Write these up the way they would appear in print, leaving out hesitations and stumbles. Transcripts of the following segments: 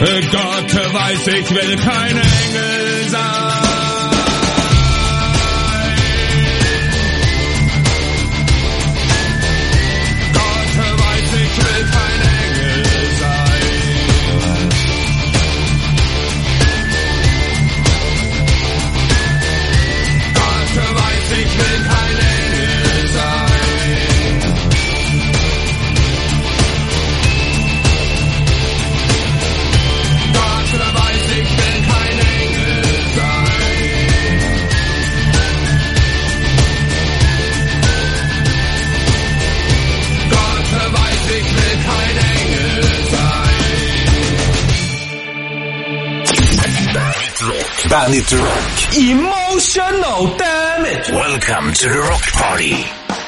Gott weiß, ich will kein Engel sein. Gott weiß, ich will kein Engel sein. Gott weiß, ich will kein Engel sein. Gott weiß, ich will kein Engel sein. Gott weiß, ich will kein Engel sein. Bandit Rock. Emotional damage. Welcome to the Rock Party.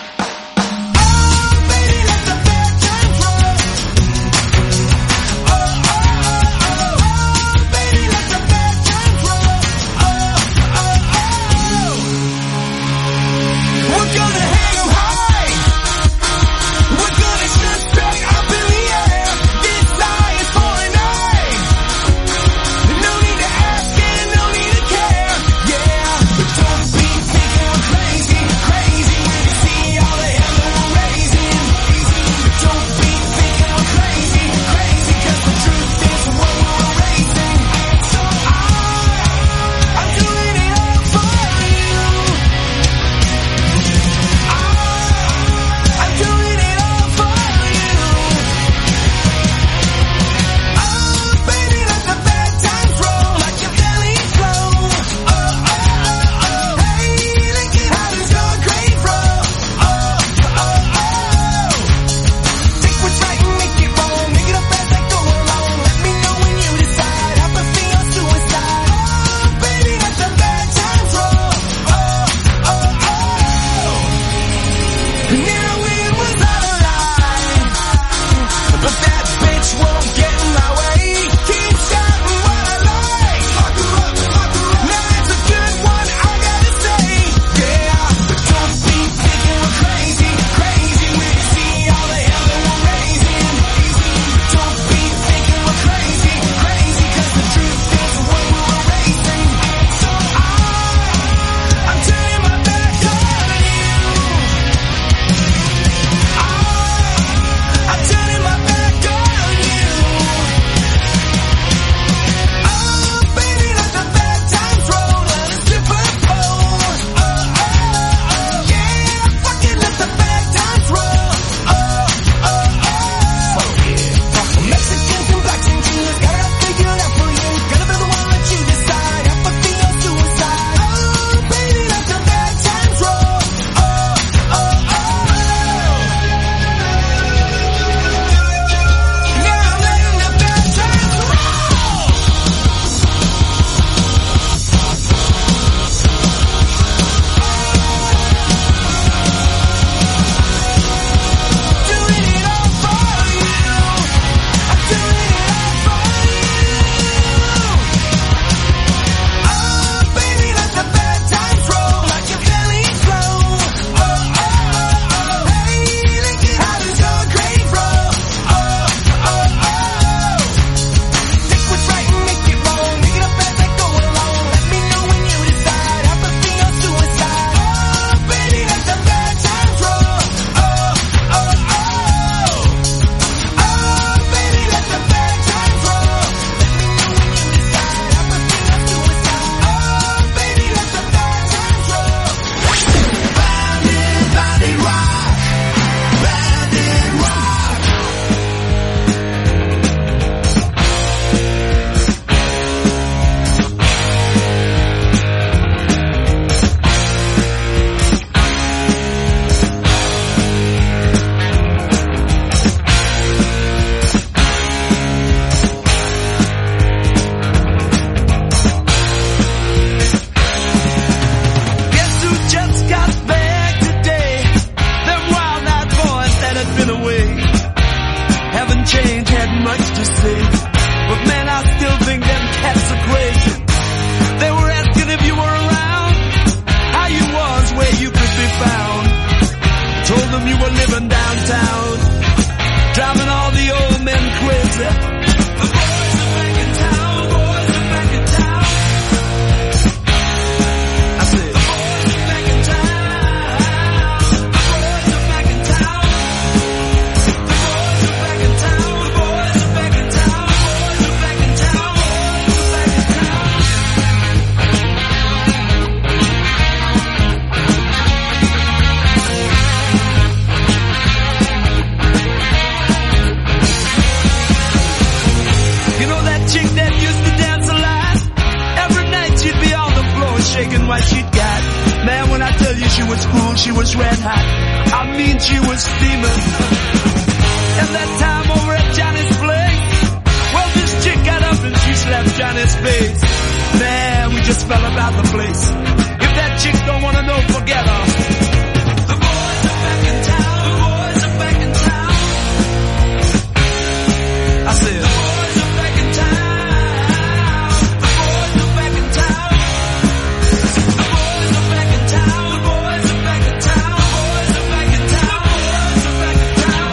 them you were living downtown, driving all the old men crazy. The boys are making was red hot. I mean, she was steaming. And that time over at Johnny's place, well, this chick got up and she slapped Johnny's face. Man, we just fell about the place. If that chick don't wanna know, forget her. The boys are back in town. The boys are back in town. I said, the boys are back in town. The boys are back in town. The boys are back in town. The boys are back in town. The boys are back in town. The boys are back in town.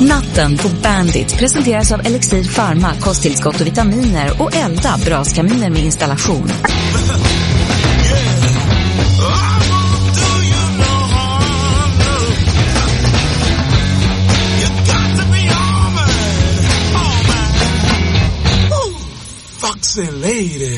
Natten på Bandit presenteras av Elixir Pharma, kosttillskott och vitaminer och Elda, braskaminer med installation. Foxy lady.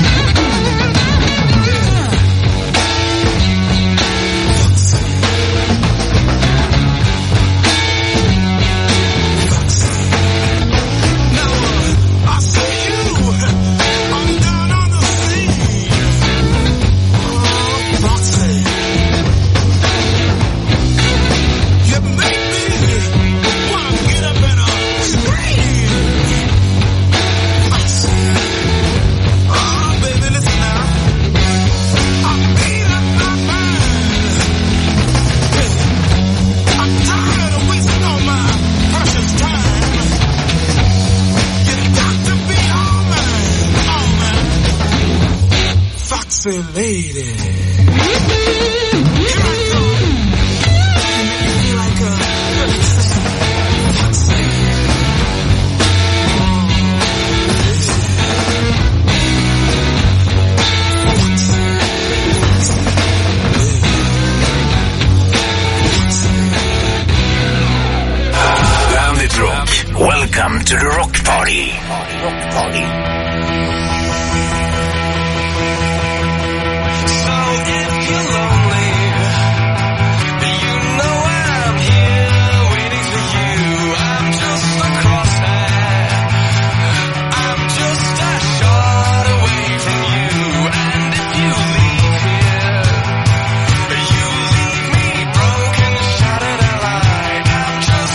Lady. Bandit Rock. Welcome to the Rock Party. Rock Party.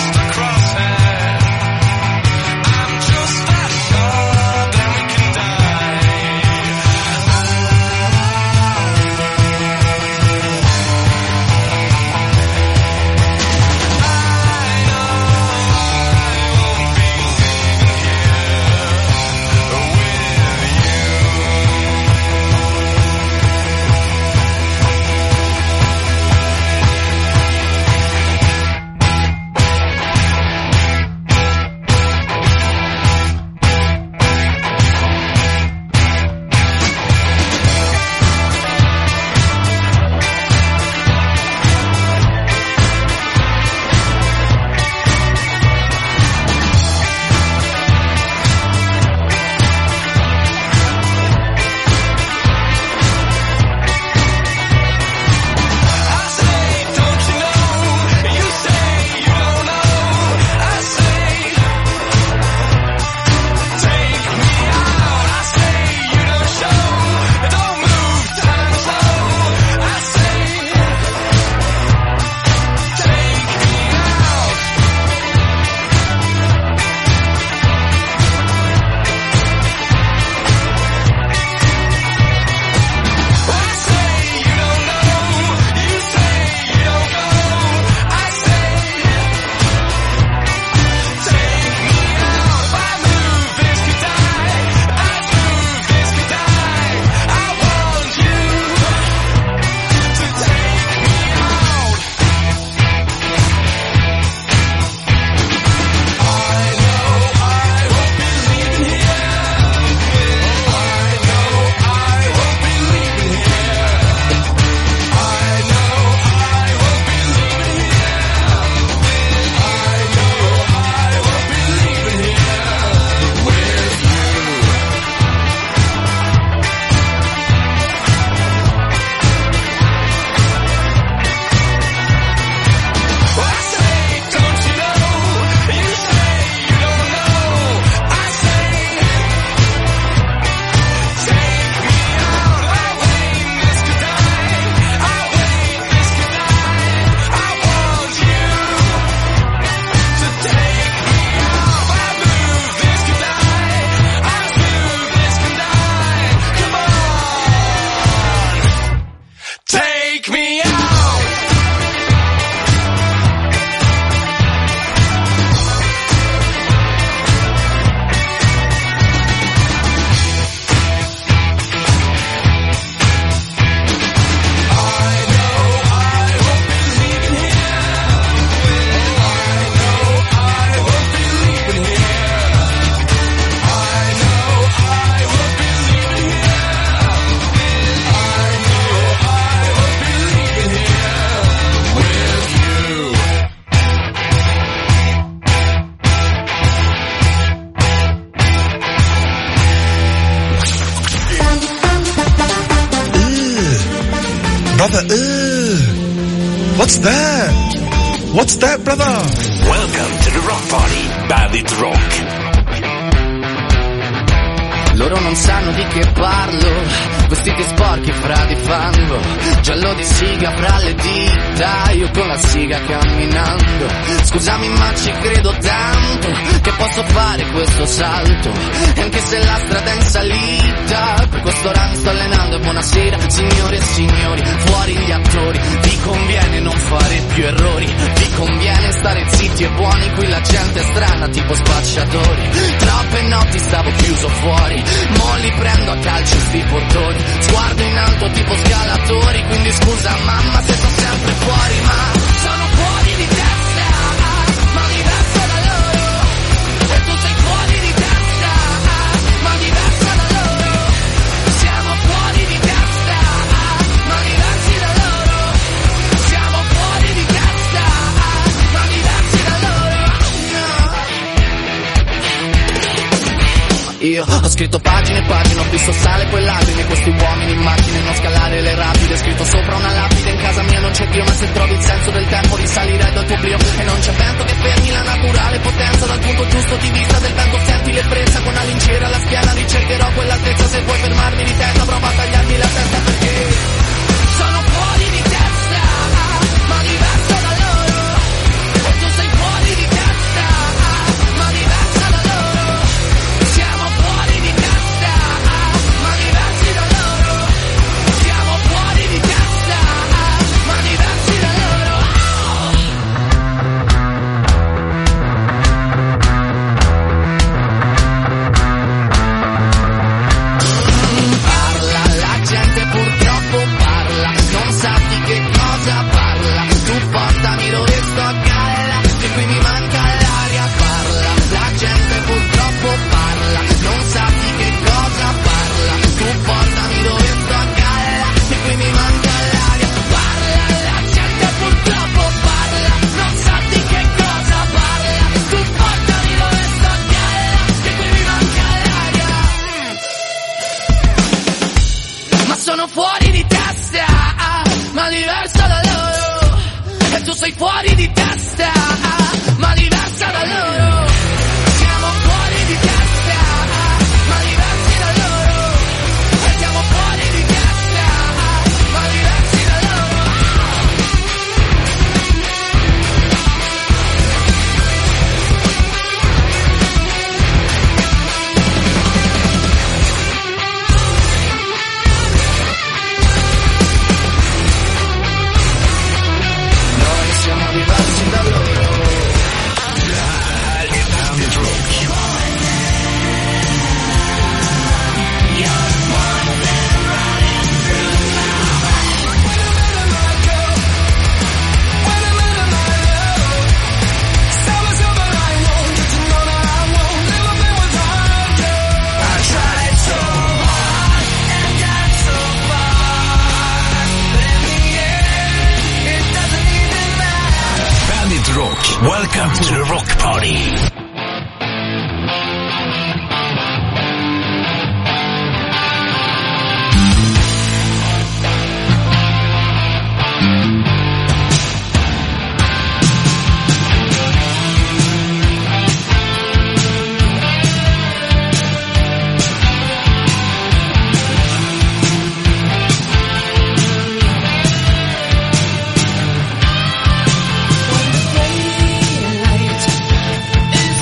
Die. What's that? What's that, brother? Welcome to the Rock Party, Bandit Rock. Loro non sanno di che parlo, vestiti sporchi fra di fango, giallo di siga fra le dita, io con la siga camminando. Scusami ma ci credo tanto, che posso fare questo salto, e anche se la strada è in salita, per quest'ora mi sto allenando. E buonasera signore e signori, fuori gli attori, vi conviene non fare più errori, vi conviene stare zitti e buoni, qui la gente è strana tipo spacciatori. Troppe notti stavo chiuso fuori, mo li prendo a calci sti portoni, sguardo in alto tipo scalatori, quindi scusa mamma se sono sempre fuori, ma sono fuori di testa, ma diverso da loro, e tu sei fuori di testa, ma diverso da loro, siamo fuori di testa, ma diversi da loro, siamo fuori di testa, ma diversi da loro, no. Io ho scritto pagine e pagine, ho visto sale poi lacrime, questi uomini in macchine, non scalare le rapide, scritto sopra una lapide, in casa mia non c'è Dio, ma se trovi il senso del tempo risalirei dal tuo oblio, e non c'è vento che fermi la naturale potenza, dal punto giusto di vista del vento senti l'ebbrezza, con una lincera alla schiena ricercherò quell'altezza, se vuoi fermarmi di testa prova a tagliarmi la testa, perché sono fuori di testa, ma diverso da loro, e tu sei fuori di testa, ma diverso da loro, siamo fuori di testa, ma diversi da loro, siamo fuori di testa, ma diversi da loro. Parla, la gente purtroppo parla, non sa di che cosa parla, tu portami dove sto a galla, che qui mi manca l'aria. Parla, la gente purtroppo parla, non sa di che cosa parla, tu portami dove sto a galla, che qui mi manca l'aria. Parla, la gente purtroppo parla, non sa di che cosa parla, tu portami dove sto a galla, che qui mi manca l'aria. Ma sono fuori di testa, ma diverso da loro, e tu sei fuori di testa, ma diversa da loro, siamo fuori di testa, ma diversi da loro, e siamo fuori di testa, ma diversi da loro. Noi siamo diversi da loro. Bandit Rock. Bandit Rock. Welcome to the Rock Party. Light is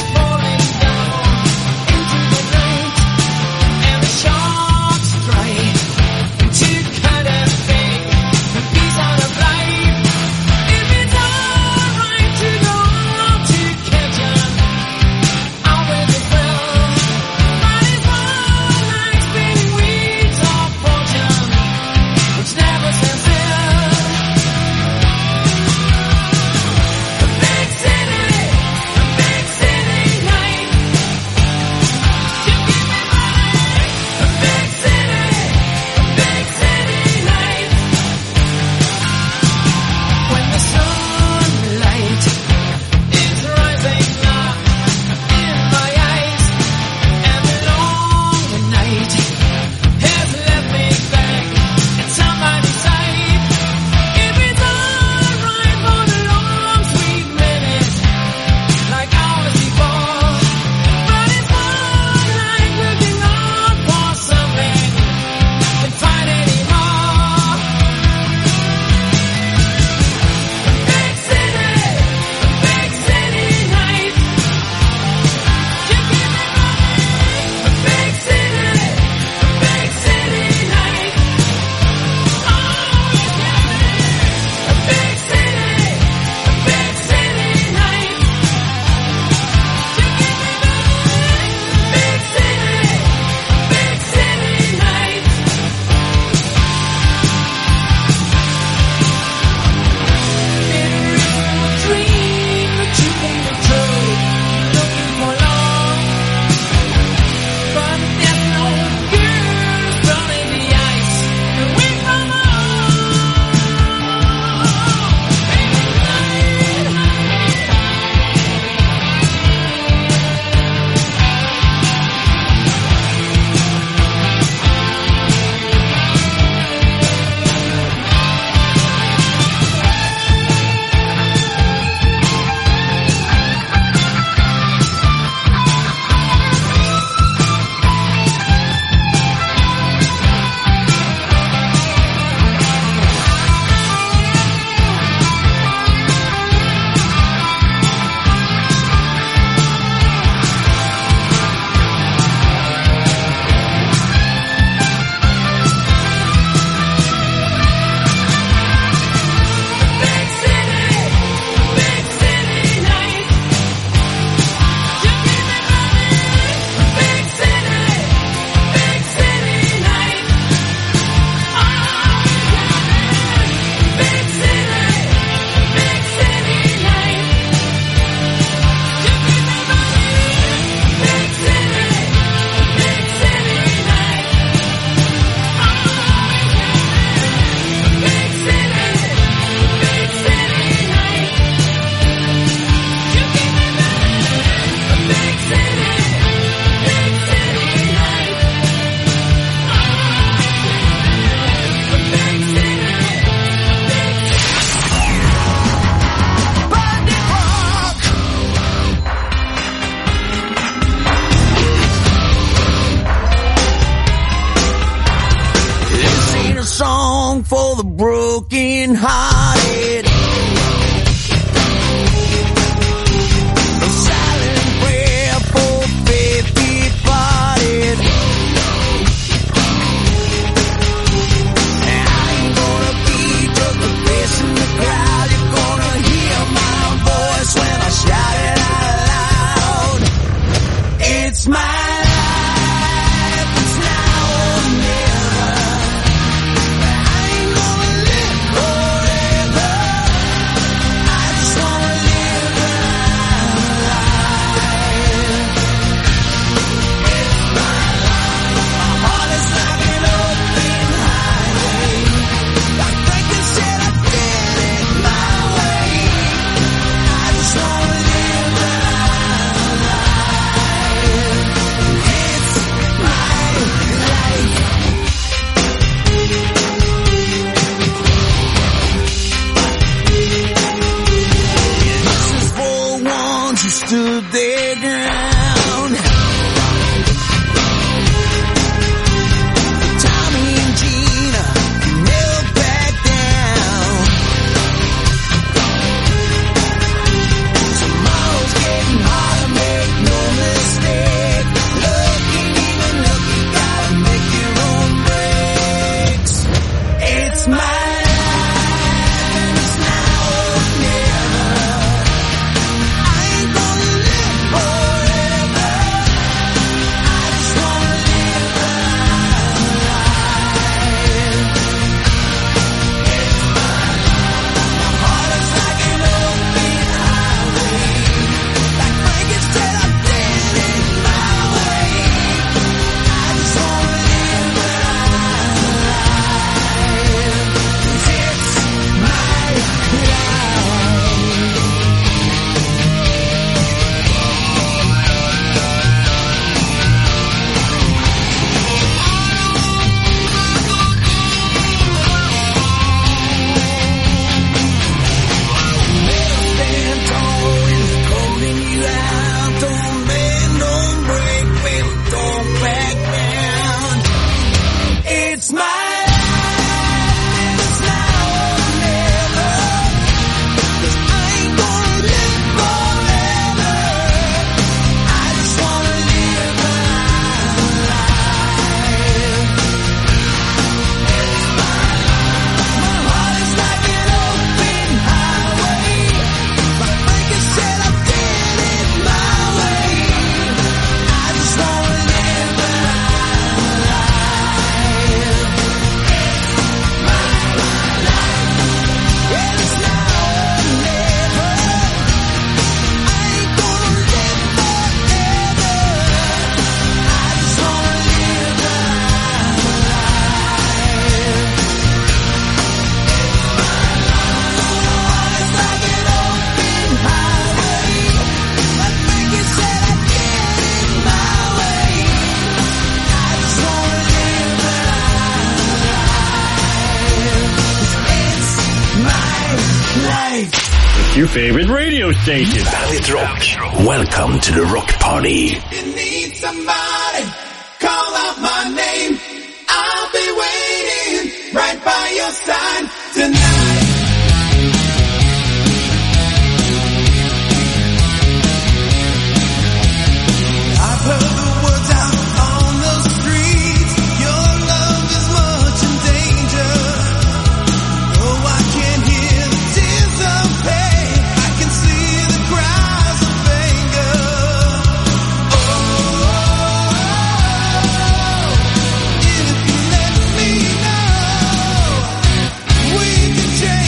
broken hearted. A silent prayer for faith departed. And I ain't gonna be just a face in the crowd. You're gonna hear my voice when I shout it out loud. It's my stood their ground. Tommy and Gina never back down. Tomorrow's getting harder, make no mistake. Lucky, even lucky, gotta make your own breaks. It's my your favorite radio station. Planet Rock. Welcome to the Rock Party. You need somebody, call out my name. I'll be waiting right by your side tonight. I've heard the words out on the streets. Your love is much in danger. Oh, I can hear the tears of pain. I can see the cries of anger. Oh, if you let me know, we can change.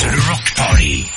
to the Rock Party.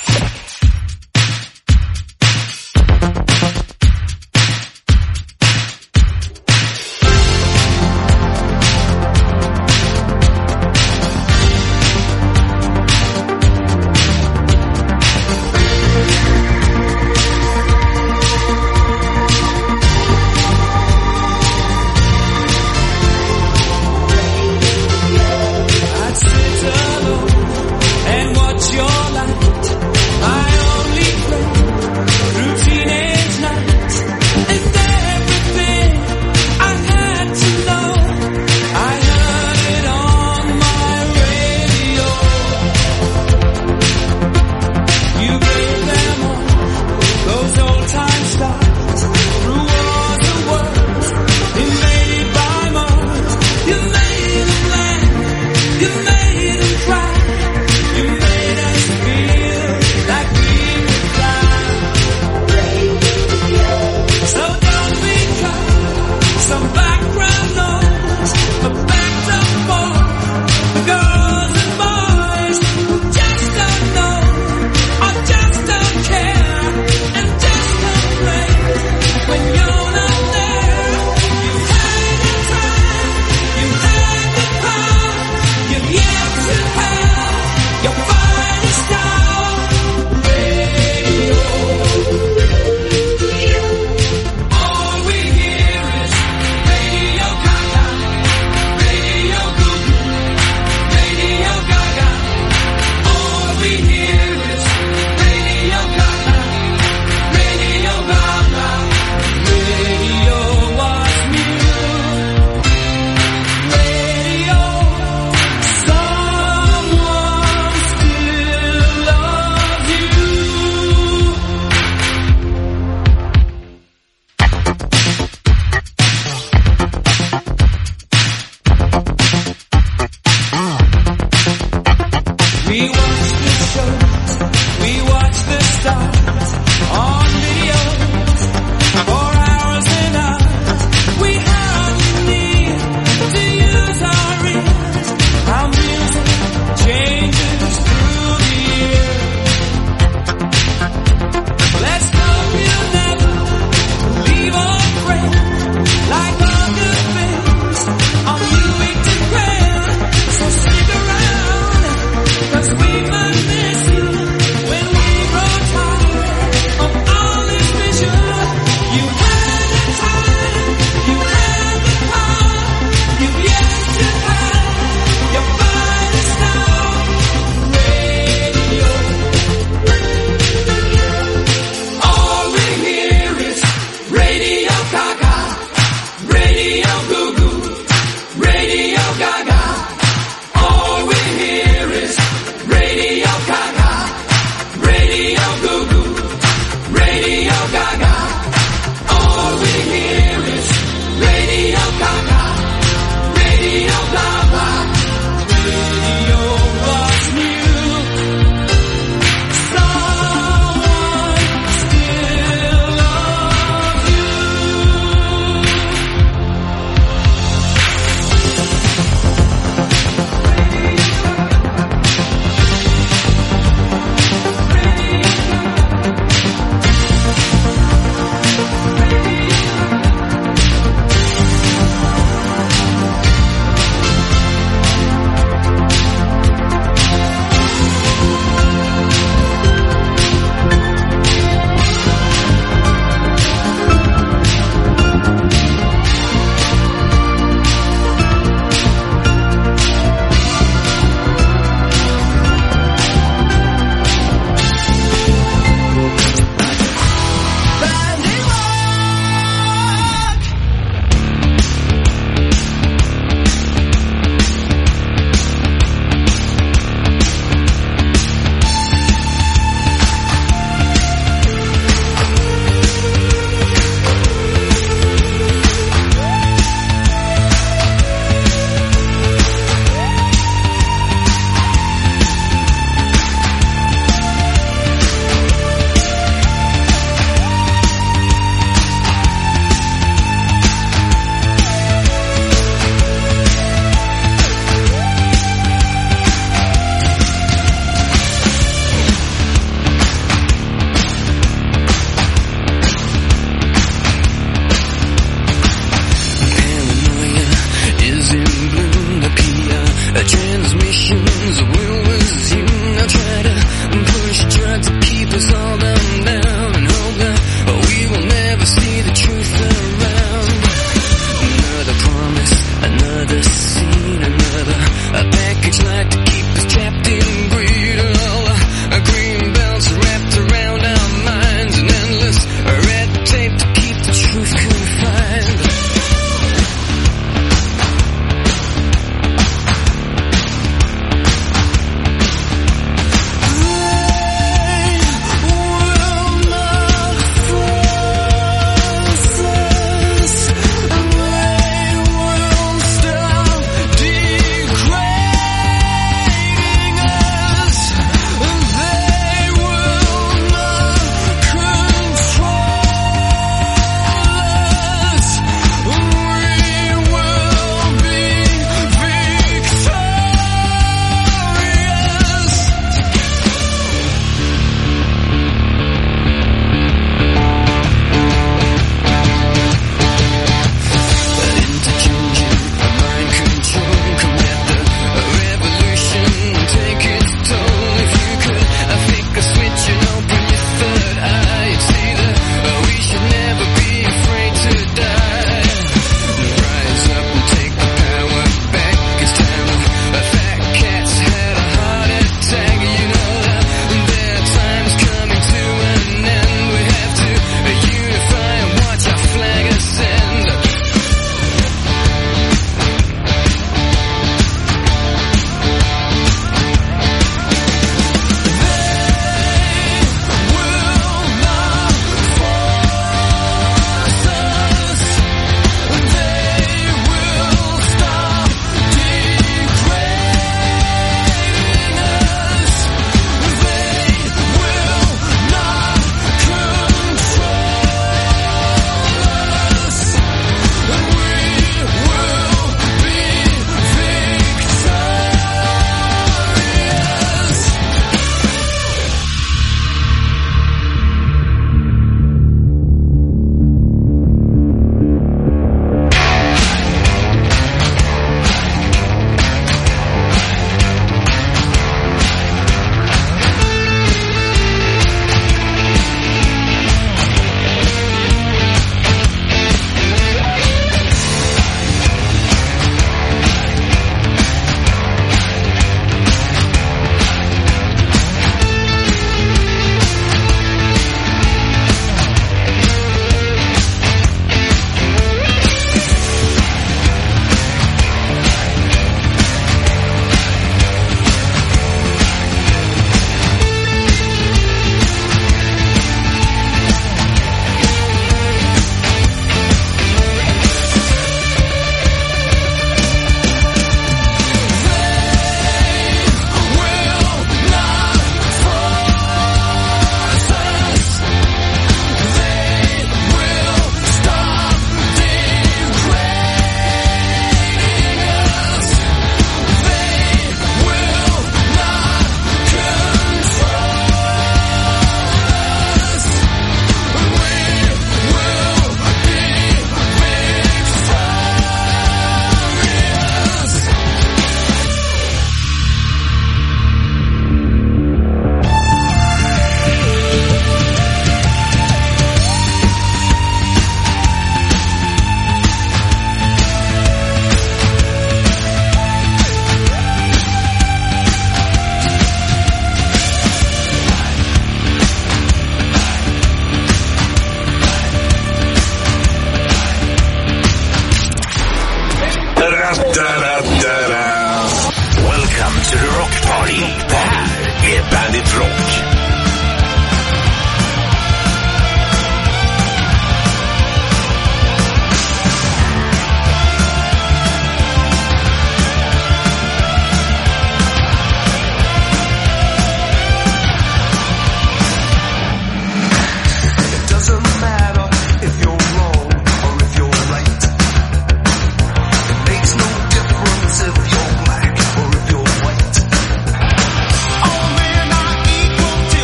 All men are equal to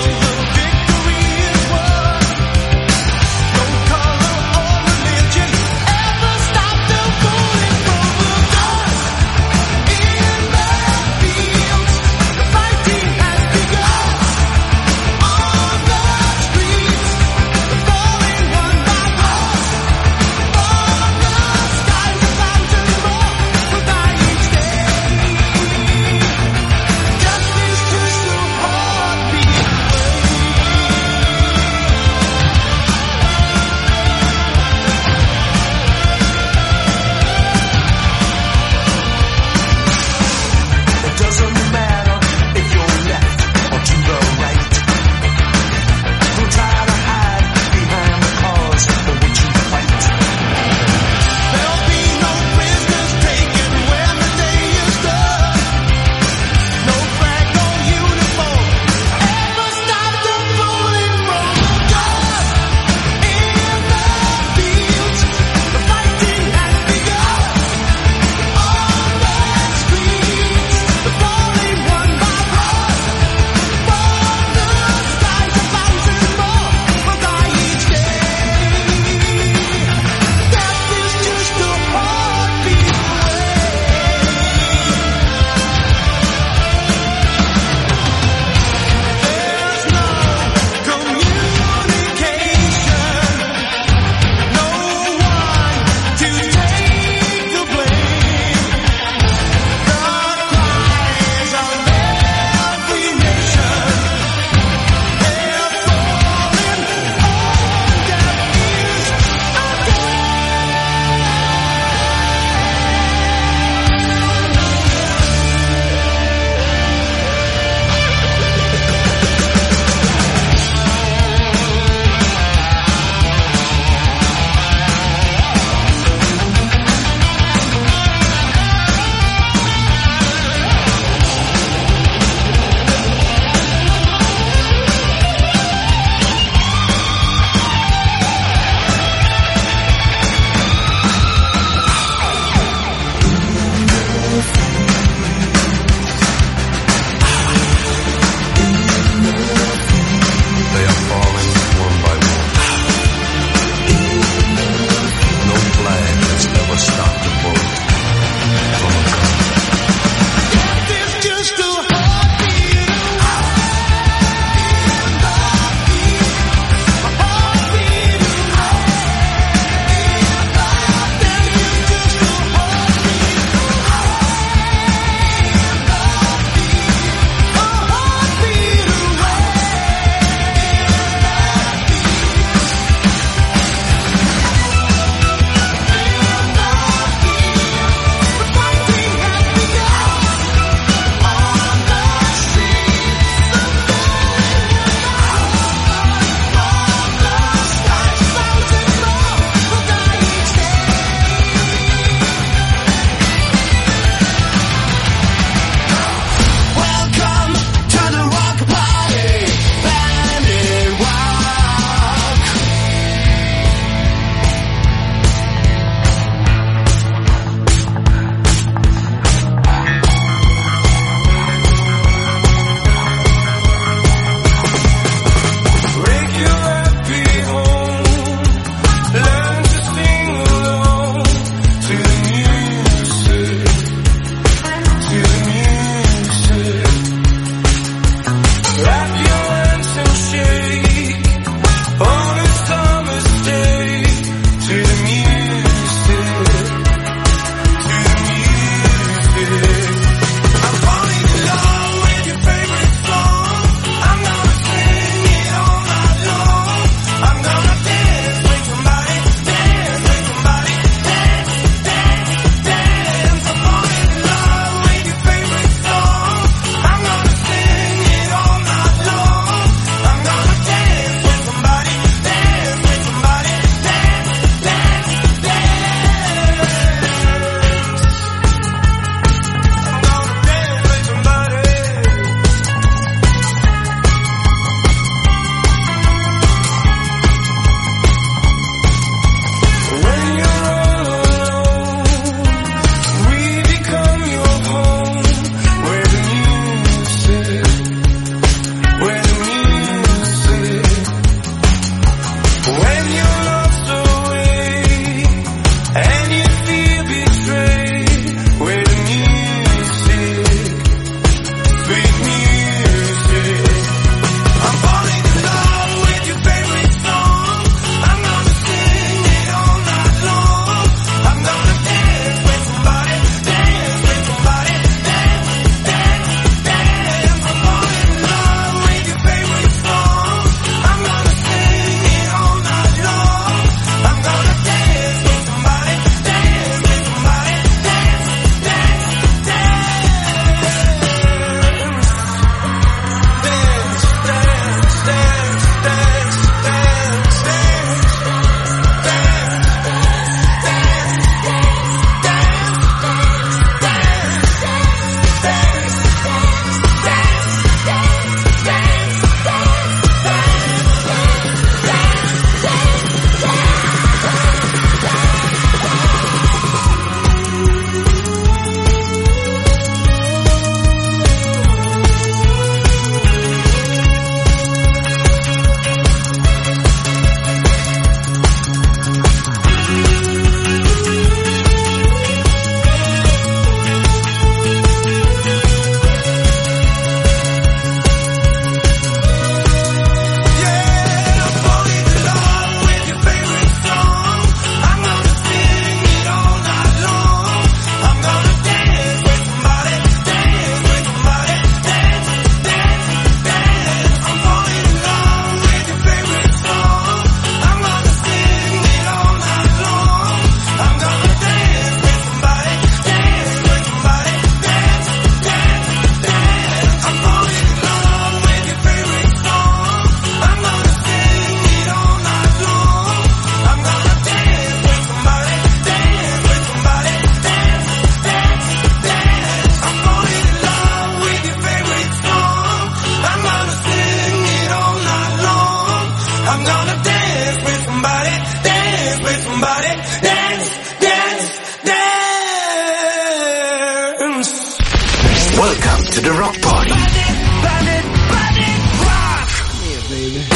baby.